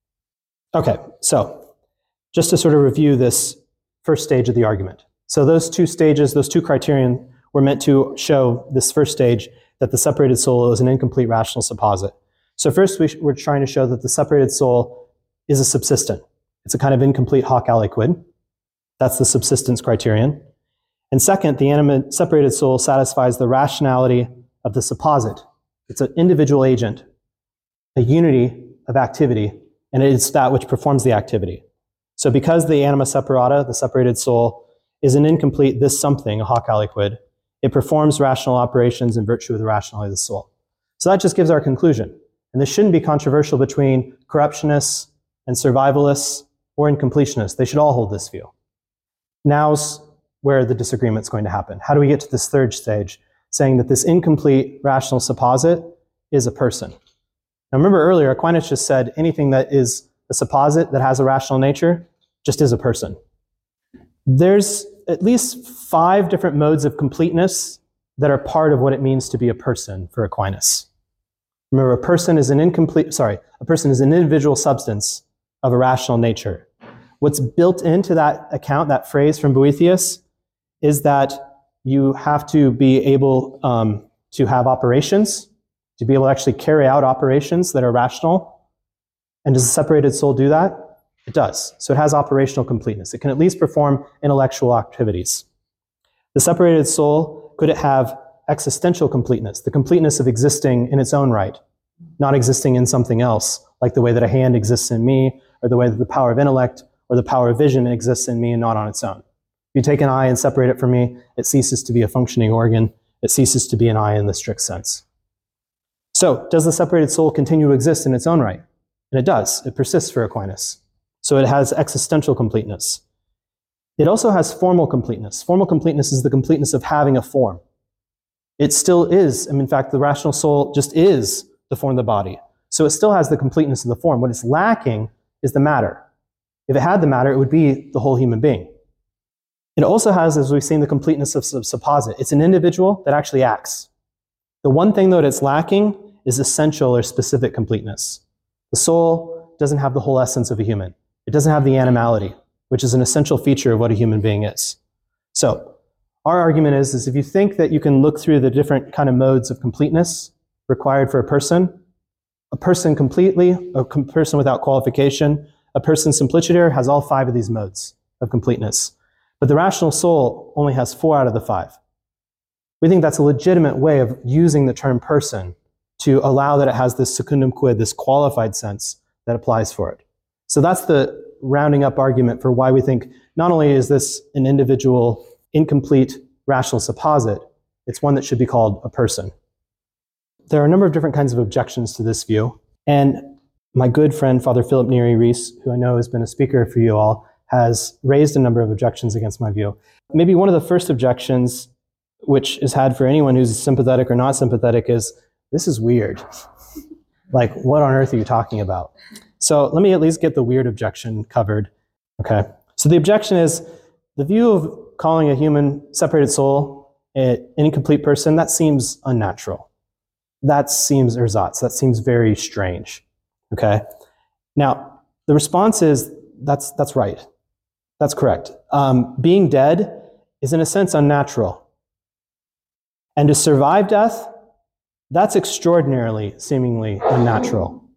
C: Okay, so just to sort of review this first stage of the argument. So those two stages, those two criterion were meant to show this first stage that the separated soul is an incomplete rational supposit. So first we we're trying to show that the separated soul is a subsistent. It's a kind of incomplete hoc aliquid. That's the subsistence criterion. And second, the anima separated soul satisfies the rationality of the supposit. It's an individual agent, a unity of activity, and it's that which performs the activity. So because the anima separata, the separated soul, is an incomplete this something, a hoc aliquid, it performs rational operations in virtue of the rationality of the soul. So that just gives our conclusion. And this shouldn't be controversial between corruptionists and survivalists or incompletionists. They should all hold this view. Now's where the disagreement's going to happen. How do we get to this third stage, saying that this incomplete rational supposit is a person? Now remember earlier, Aquinas just said anything that is a supposit that has a rational nature just is a person. There's at least five different modes of completeness that are part of what it means to be a person for Aquinas. Remember, a person is an incomplete, sorry, a person is an individual substance of a rational nature. What's built into that account, that phrase from Boethius, is that you have to be able um, to have operations, to be able to actually carry out operations that are rational. And does the separated soul do that? It does. So it has operational completeness. It can at least perform intellectual activities. The separated soul, could it have existential completeness, the completeness of existing in its own right, not existing in something else, like the way that a hand exists in me, or the way that the power of intellect or the power of vision exists in me and not on its own. If you take an eye and separate it from me, it ceases to be a functioning organ. It ceases to be an eye in the strict sense. So, does the separated soul continue to exist in its own right? And it does. It persists for Aquinas. So it has existential completeness. It also has formal completeness. Formal completeness is the completeness of having a form. It still is, and in fact, the rational soul just is the form of the body. So it still has the completeness of the form. What it's lacking is the matter. If it had the matter, it would be the whole human being. It also has, as we've seen, the completeness of supposit. It's an individual that actually acts. The one thing, though, that's lacking is essential or specific completeness. The soul doesn't have the whole essence of a human. It doesn't have the animality, which is an essential feature of what a human being is. So our argument is, is if you think that you can look through the different kind of modes of completeness required for a person, a person completely, a person without qualification, a person simpliciter has all five of these modes of completeness. But the rational soul only has four out of the five. We think that's a legitimate way of using the term person to allow that it has this secundum quid, this qualified sense that applies for it. So that's the rounding up argument for why we think not only is this an individual, incomplete, rational supposit, it's one that should be called a person. There are a number of different kinds of objections to this view, and my good friend, Father Philip Neri Rees, who I know has been a speaker for you all, has raised a number of objections against my view. Maybe one of the first objections, which is had for anyone who's sympathetic or not sympathetic, is, this is weird. Like, what on earth are you talking about? So let me at least get the weird objection covered. Okay. So the objection is, the view of calling a human separated soul an incomplete person, that seems unnatural. That seems ersatz. That seems very strange. Okay. Now, the response is, that's that's right. That's correct. Um, being dead is in a sense unnatural. And to survive death, that's extraordinarily, seemingly unnatural.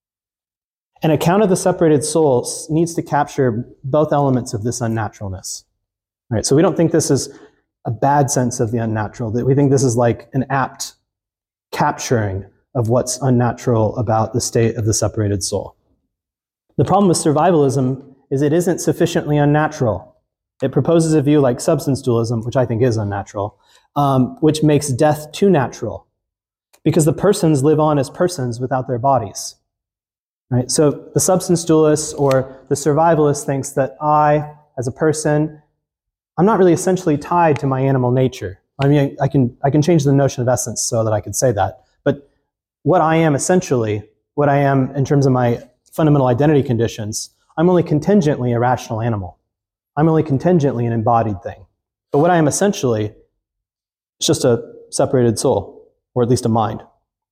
C: An account of the separated soul needs to capture both elements of this unnaturalness. Right? So we don't think this is a bad sense of the unnatural. That we think this is like an apt capturing of what's unnatural about the state of the separated soul. The problem with survivalism is it isn't sufficiently unnatural. It proposes a view like substance dualism, which I think is unnatural, um, which makes death too natural, because the persons live on as persons without their bodies. Right? So the substance dualist or the survivalist thinks that I, as a person, I'm not really essentially tied to my animal nature. I mean, I can I can change the notion of essence so that I could say that. But what I am essentially, what I am in terms of my fundamental identity conditions, I'm only contingently a rational animal. I'm only contingently an embodied thing. But what I am essentially is just a separated soul, or at least a mind.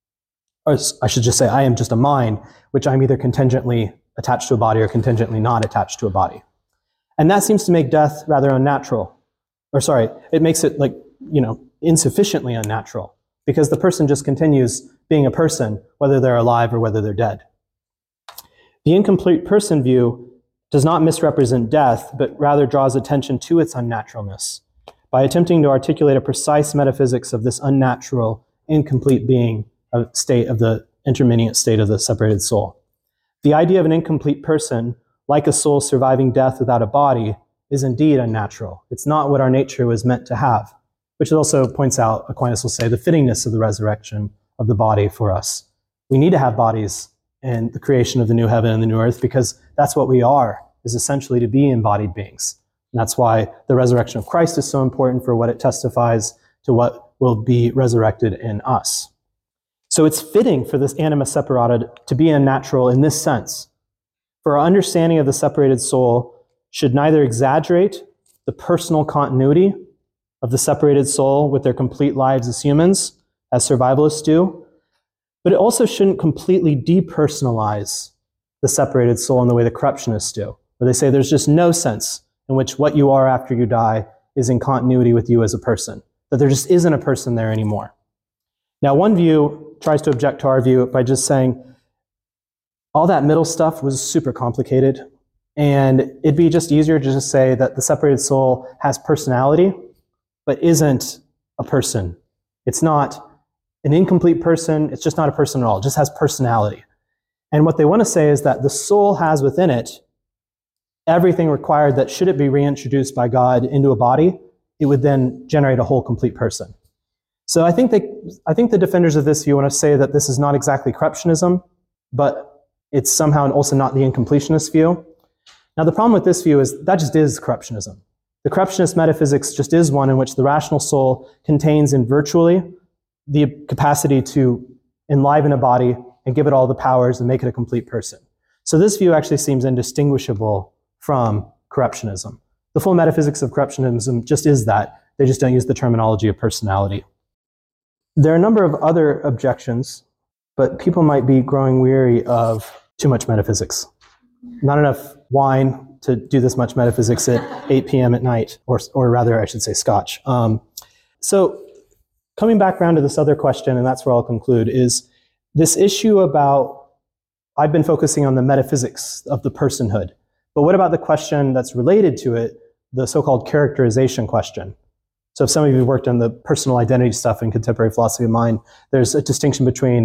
C: Or I should just say I am just a mind, which I'm either contingently attached to a body or contingently not attached to a body. And that seems to make death rather unnatural. Or sorry, it makes it like, you know, insufficiently unnatural, because the person just continues being a person, whether they're alive or whether they're dead. The incomplete person view does not misrepresent death, but rather draws attention to its unnaturalness by attempting to articulate a precise metaphysics of this unnatural, incomplete being, a state of the intermediate state of the separated soul. The idea of an incomplete person, like a soul surviving death without a body, is indeed unnatural. It's not what our nature was meant to have, which also points out, Aquinas will say, the fittingness of the resurrection of the body for us. We need to have bodies in the creation of the new heaven and the new earth, because that's what we are, is essentially to be embodied beings. And that's why the resurrection of Christ is so important, for what it testifies to what will be resurrected in us. So it's fitting for this anima separata to be unnatural in this sense. For our understanding of the separated soul should neither exaggerate the personal continuity of the separated soul with their complete lives as humans, as survivalists do, but it also shouldn't completely depersonalize the separated soul in the way the corruptionists do, where they say there's just no sense in which what you are after you die is in continuity with you as a person, that there just isn't a person there anymore. Now, one view tries to object to our view by just saying all that middle stuff was super complicated, and it'd be just easier to just say that the separated soul has personality, but isn't a person. It's not an incomplete person. It's just not a person at all. It just has personality. And what they want to say is that the soul has within it everything required that, should it be reintroduced by God into a body, it would then generate a whole complete person. So I think they, I think the defenders of this view want to say that this is not exactly corruptionism, but it's somehow also not the incompletionist view. Now, the problem with this view is that just is corruptionism. The corruptionist metaphysics just is one in which the rational soul contains in virtually the capacity to enliven a body and give it all the powers and make it a complete person. So this view actually seems indistinguishable from corruptionism. The full metaphysics of corruptionism just is that. They just don't use the terminology of personality. There are a number of other objections, but people might be growing weary of too much metaphysics. Not enough wine to do this much metaphysics at eight p.m. at night, or, or rather, I should say, scotch. Um, so coming back around to this other question, and that's where I'll conclude, is this issue about, I've been focusing on the metaphysics of the personhood, but what about the question that's related to it, the so-called characterization question? So if some of you have worked on the personal identity stuff in contemporary philosophy of mind, there's a distinction between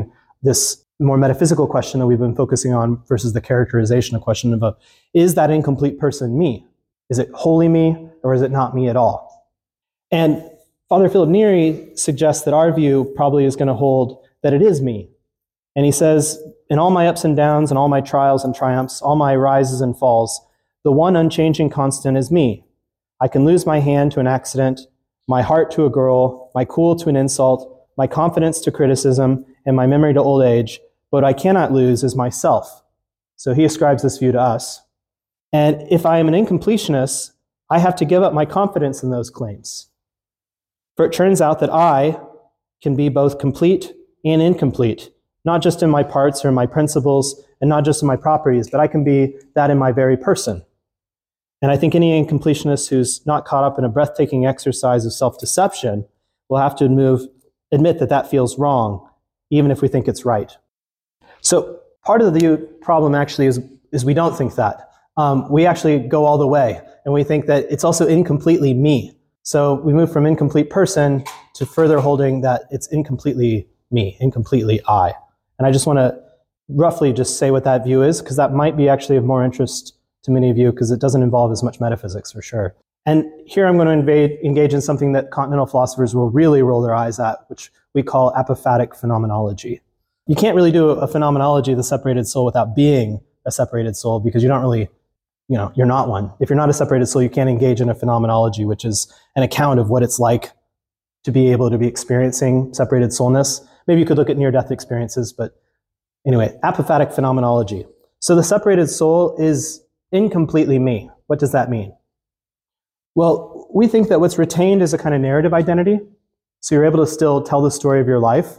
C: this more metaphysical question that we've been focusing on versus the characterization, a question of a, is that incomplete person me? Is it wholly me, or is it not me at all? And Father Philip Neri suggests that our view probably is going to hold that it is me. And he says, in all my ups and downs and all my trials and triumphs, all my rises and falls, the one unchanging constant is me. I can lose my hand to an accident, my heart to a girl, my cool to an insult, my confidence to criticism, and my memory to old age, but what I cannot lose is myself. So he ascribes this view to us. And if I am an incompletionist, I have to give up my confidence in those claims. For it turns out that I can be both complete and incomplete, not just in my parts or in my principles, and not just in my properties, but I can be that in my very person. And I think any incompletionist who's not caught up in a breathtaking exercise of self-deception will have to move, admit that that feels wrong, even if we think it's right. So part of the problem actually is, is we don't think that. Um, we actually go all the way, and we think that it's also incompletely me. So we move from incomplete person to further holding that it's incompletely me, incompletely I. And I just want to roughly just say what that view is, because that might be actually of more interest to many of you, because it doesn't involve as much metaphysics for sure. And here I'm going to invade, engage in something that continental philosophers will really roll their eyes at, which we call apophatic phenomenology. You can't really do a phenomenology of the separated soul without being a separated soul, because you don't really, you know, you're not one. If you're not a separated soul, you can't engage in a phenomenology, which is an account of what it's like to be able to be experiencing separated soulness. Maybe you could look at near-death experiences, but anyway, apophatic phenomenology. So the separated soul is incompletely me. What does that mean? Well, we think that what's retained is a kind of narrative identity. So you're able to still tell the story of your life.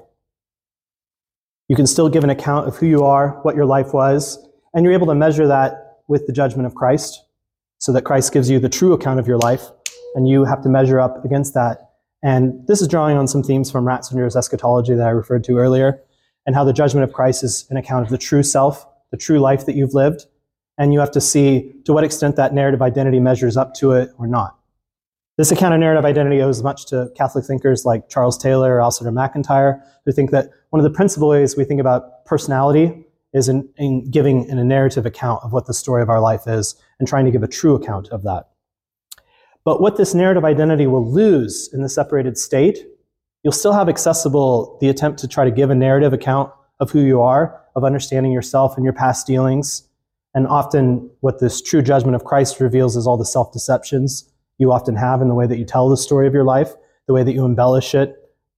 C: You can still give an account of who you are, what your life was, and you're able to measure that with the judgment of Christ, so that Christ gives you the true account of your life, and you have to measure up against that. And this is drawing on some themes from Ratzinger's eschatology that I referred to earlier, and how the judgment of Christ is an account of the true self, the true life that you've lived, and you have to see to what extent that narrative identity measures up to it or not. This account of narrative identity owes much to Catholic thinkers like Charles Taylor or Alcester McIntyre, who think that one of the principal ways we think about personality is in, in giving in a narrative account of what the story of our life is and trying to give a true account of that. But what this narrative identity will lose in the separated state, you'll still have accessible the attempt to try to give a narrative account of who you are, of understanding yourself and your past dealings. And often what this true judgment of Christ reveals is all the self-deceptions you often have in the way that you tell the story of your life, the way that you embellish it.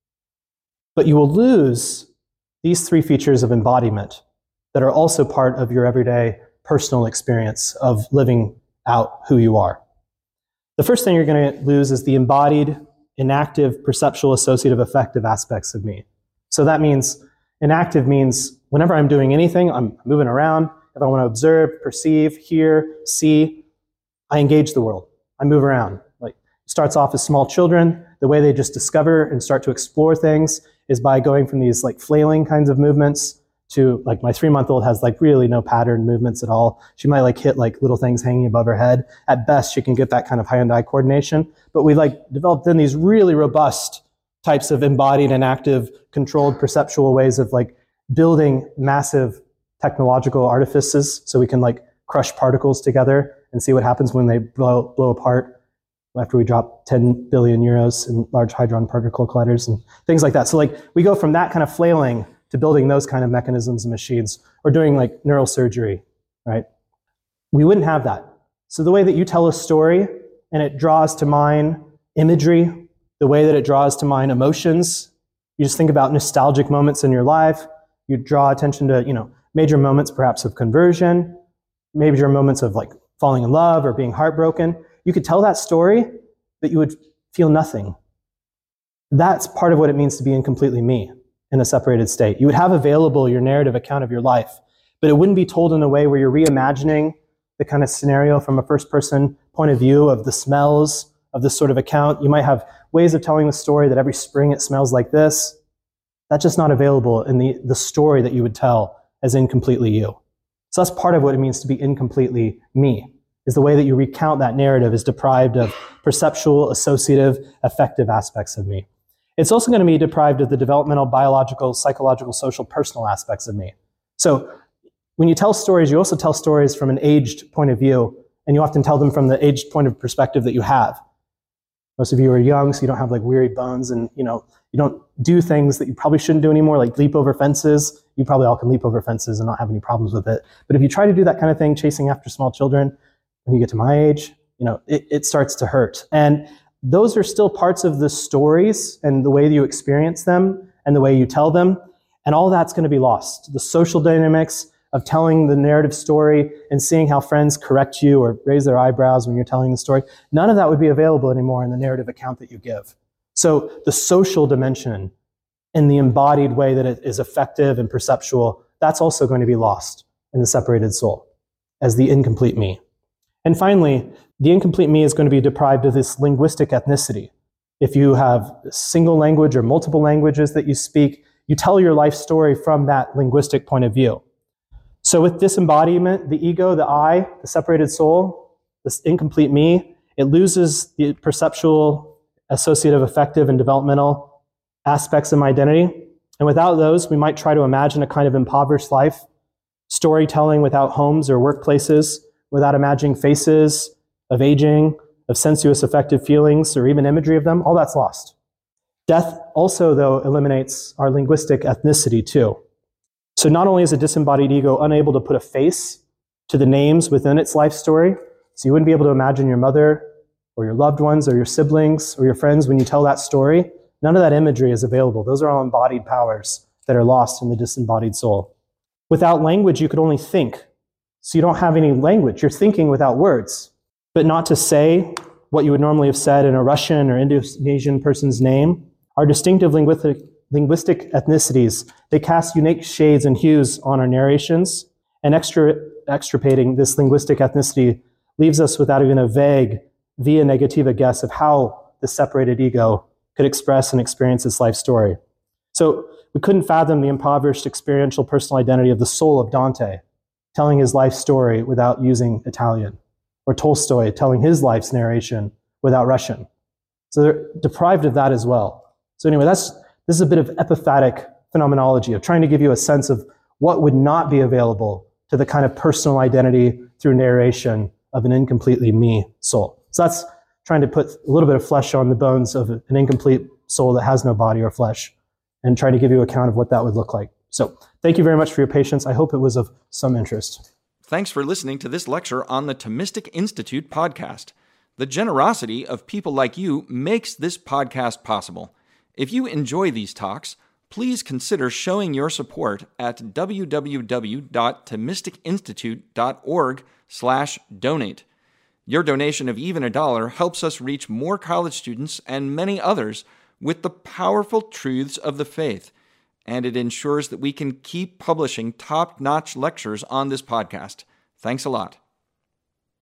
C: But you will lose these three features of embodiment that are also part of your everyday personal experience of living out who you are. The first thing you're going to lose is the embodied, inactive, perceptual, associative, affective aspects of me. So that means, inactive means whenever I'm doing anything, I'm moving around. If I want to observe, perceive, hear, see, I engage the world. I move around. Like, it starts off as small children. The way they just discover and start to explore things is by going from these like flailing kinds of movements to, like, my three-month-old has like really no pattern movements at all. She might like hit like little things hanging above her head. At best, she can get that kind of hand-eye coordination. But we like developed then these really robust types of embodied and active, controlled perceptual ways of like building massive technological artifices so we can like crush particles together and see what happens when they blow, blow apart after we drop ten billion euros in large hadron particle colliders and things like that. So like we go from that kind of flailing to building those kind of mechanisms and machines, or doing like neural surgery, right? We wouldn't have that. So the way that you tell a story and it draws to mind imagery, the way that it draws to mind emotions, you just think about nostalgic moments in your life, you draw attention to, you know, major moments perhaps of conversion, major moments of like falling in love or being heartbroken. You could tell that story, but you would feel nothing. That's part of what it means to be incompletely me in a separated state. You would have available your narrative account of your life, but it wouldn't be told in a way where you're reimagining the kind of scenario from a first-person point of view of the smells of this sort of account. You might have ways of telling the story that every spring it smells like this. That's just not available in the, the story that you would tell as incompletely you. So that's part of what it means to be incompletely me, is the way that you recount that narrative is deprived of perceptual, associative, affective aspects of me. It's also going to be deprived of the developmental, biological, psychological, social, personal aspects of me. So when you tell stories, you also tell stories from an aged point of view, and you often tell them from the aged point of perspective that you have. Most of you are young, so you don't have like weary bones, and you know you don't do things that you probably shouldn't do anymore, like leap over fences. You probably all can leap over fences and not have any problems with it. But if you try to do that kind of thing, chasing after small children, when you get to my age, you know it, it starts to hurt. And those are still parts of the stories and the way that you experience them and the way you tell them, and all that's going to be lost. The social dynamics of telling the narrative story and seeing how friends correct you or raise their eyebrows when you're telling the story, none of that would be available anymore in the narrative account that you give. So the social dimension in the embodied way that it is effective and perceptual, that's also going to be lost in the separated soul as the incomplete me. And finally, the incomplete me is going to be deprived of this linguistic ethnicity. If you have a single language or multiple languages that you speak, you tell your life story from that linguistic point of view. So with disembodiment, the ego, the I, the separated soul, this incomplete me, it loses the perceptual, associative, affective, and developmental aspects of my identity. And without those, we might try to imagine a kind of impoverished life, storytelling without homes or workplaces, without imagining faces of aging, of sensuous affective feelings, or even imagery of them. All that's lost. Death also, though, eliminates our linguistic ethnicity too. So not only is a disembodied ego unable to put a face to the names within its life story, so you wouldn't be able to imagine your mother or your loved ones or your siblings or your friends when you tell that story, none of that imagery is available. Those are all embodied powers that are lost in the disembodied soul. Without language, you could only think. So you don't have any language. You're thinking without words, but not to say what you would normally have said in a Russian or Indonesian person's name. Our distinctive linguistic Linguistic ethnicities, they cast unique shades and hues on our narrations, and extra, extirpating this linguistic ethnicity leaves us without even a vague via negativa guess of how the separated ego could express and experience its life story. So we couldn't fathom the impoverished experiential personal identity of the soul of Dante, telling his life story without using Italian, or Tolstoy telling his life's narration without Russian. So they're deprived of that as well. So anyway, that's This is a bit of epiphatic phenomenology of trying to give you a sense of what would not be available to the kind of personal identity through narration of an incompletely me soul. So that's trying to put a little bit of flesh on the bones of an incomplete soul that has no body or flesh and try to give you an account of what that would look like. So thank you very much for your patience. I hope it was of some interest.
D: Thanks for listening to this lecture on the Thomistic Institute podcast. The generosity of people like you makes this podcast possible. If you enjoy these talks, please consider showing your support at w w w dot thomistic institute dot org slash donate. Your donation of even a dollar helps us reach more college students and many others with the powerful truths of the faith, and it ensures that we can keep publishing top-notch lectures on this podcast. Thanks a lot.